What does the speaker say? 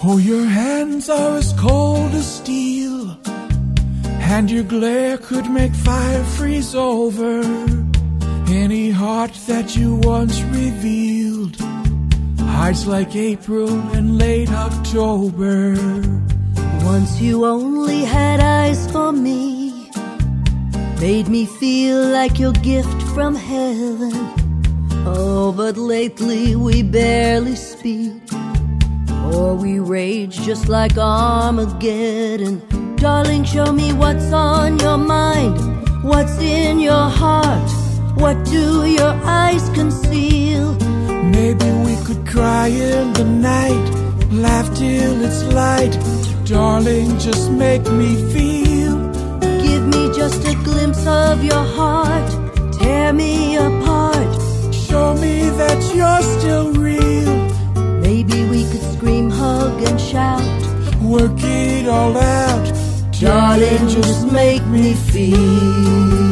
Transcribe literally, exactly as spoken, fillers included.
Oh, your hands are as cold as steel, and your glare could make fire freeze over any heart that you once revealed. Eyes like April and late October. Once you only had eyes for me, made me feel like your gift from heaven. Oh, but lately we barely speak, or we rage just like Armageddon. Darling, show me what's on your mind, what's in your heart, what do your eyes conceal? Maybe we could cry in the night, laugh till it's light. Darling, just make me feel. Give me just a glimpse of your heart, tear me apart. Show me that you're still real. Maybe we could scream, hug and shout, work it all out. Darling, just make me feel.